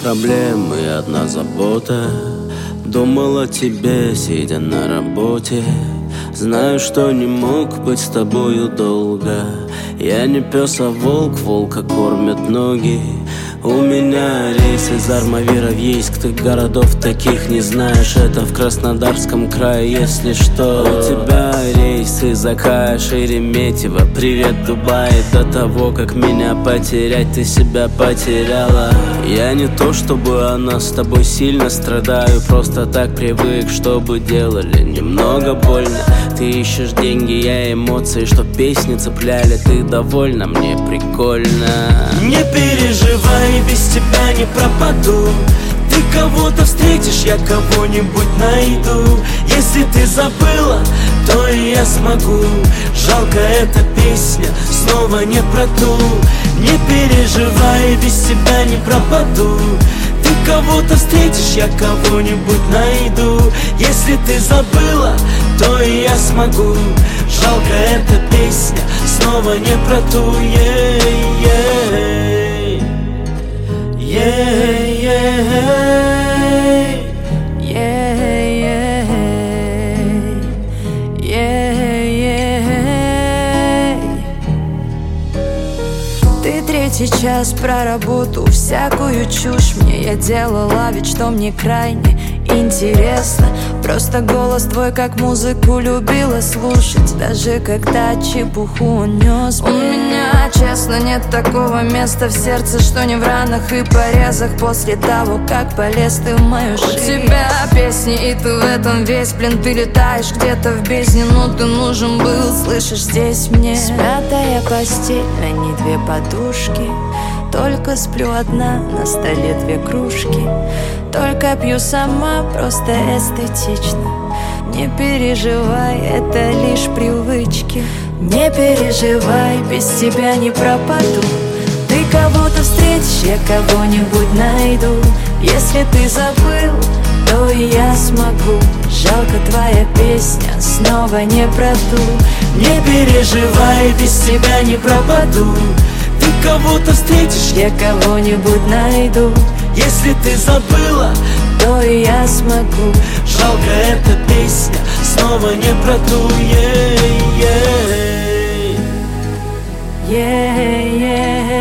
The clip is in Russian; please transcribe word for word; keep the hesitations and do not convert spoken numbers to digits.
проблем и одна забота. Думал о тебе, сидя на работе. Знаю, что не мог быть с тобою долго. Я не пес, а волк, волка кормят ноги. У меня рейс из Армавира в Ейск. Ты городов таких не знаешь, это в Краснодарском крае, если что. У тебя рейс из Акая, Шереметьево. Привет, Дубай. До того, как меня потерять, ты себя потеряла. Я не то, чтобы она с тобой сильно страдаю. Просто так привык, чтобы делали немного больно. Ты ищешь деньги, я эмоции, что песни цепляли. Ты довольна, мне прикольно. Не переживай, без тебя не пропаду. Ты кого-то встретишь, я кого-нибудь найду. Если ты забыла, то и я смогу. Жалко, эта песня снова не про ту. Не переживай, без тебя не пропаду. Ты кого-то встретишь, я кого-нибудь найду. Если ты забыла, то и я смогу. Жалко, эта песня снова не про ту. Yeah, yeah. Yeah, yeah. Yeah, yeah. Yeah, yeah. Ты третий час про работу, всякую чушь мне я делала, ведь что мне крайне интересно. Просто голос твой как музыку любила слушать, даже когда чепуху он нес мне. У меня, честно, нет такого места в сердце, что не в ранах и порезах после того, как полез ты в мою жизнь. У тебя песни, и ты в этом весь, блин, ты летаешь где-то в бездне, но ты нужен был, слышишь, здесь мне. Смятая постель, а не две подушки. Только сплю одна, на столе две кружки. Только пью сама, просто эстетично. Не переживай, это лишь привычки. Не переживай, без тебя не пропаду. Ты кого-то встретишь, я кого-нибудь найду. Если ты забыл, то и я смогу. Жалко, твоя песня снова не про ту. Не переживай, без тебя не пропаду. Ты кого-то встретишь, я кого-нибудь найду. Если ты забыла, то и я смогу. Жалко, эта песня снова не про ту. Yeah, yeah. Yeah, yeah.